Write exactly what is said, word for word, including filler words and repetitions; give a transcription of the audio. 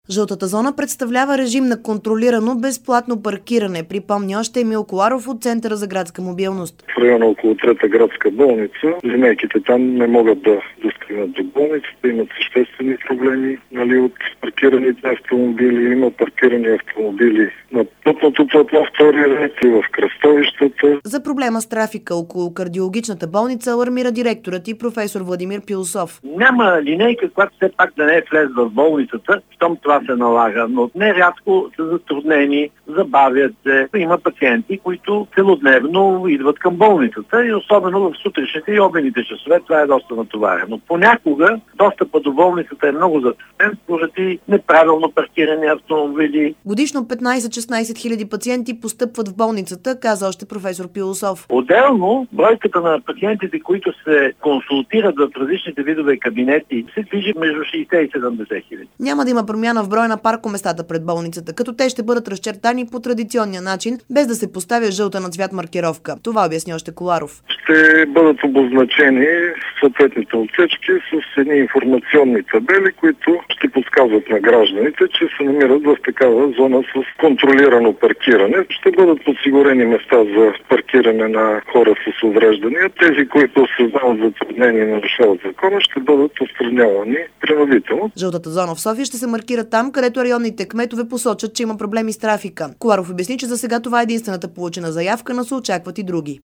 Жълтата зона представлява режим на контролирано безплатно паркиране, припомня още Емил Коларов от Центъра за градска мобилност. В района около трета градска болница, линейките там не могат да достигнат до болницата, имат съществени проблеми, нали, от паркираните автомобили, има паркирани автомобили на пътното платно втори ред и в кръстовищата. За проблема с трафика около кардиологичната болница алармира директорът и професор Владимир Пилосов. Няма линейка, която все пак да не е влезла в болницата, щом това се налага, но нерядко са затруднени, забавят се. Има пациенти, които целодневно идват към болницата и особено в сутрешните и обедните часове това е доста натоварено. Понякога достъпът до болницата е много затруднен поради неправилно паркирани автомобили. Годишно петнайсет-шестнайсет хиляди пациенти постъпват в болницата, каза още професор Пилосов. Отделно, бройката на пациентите, които се консултират в различните видове кабинети, се движи между шейсет и седемдесет хиляди. Няма да има промяна в броя на паркоместата пред болницата, като те ще бъдат разчертани по традиционния начин, без да се поставя жълта на цвят маркировка. Това обясни още Коларов. Ще бъдат обозначени съответните отсечки с едни информационни табели, които ще подсказват на гражданите, че се намират в такава зона с контролирано паркиране. Ще бъдат подсигурени места за паркиране на хора с увреждания. Тези, които създават затруднения и нарушават закона, ще бъдат отстранявани принудително. Жълтата зона в София ще се маркира там, където районните кметове посочат, че има проблеми с трафика. Коларов обясни, че за сега това е единствената получена заявка, но се очакват и други.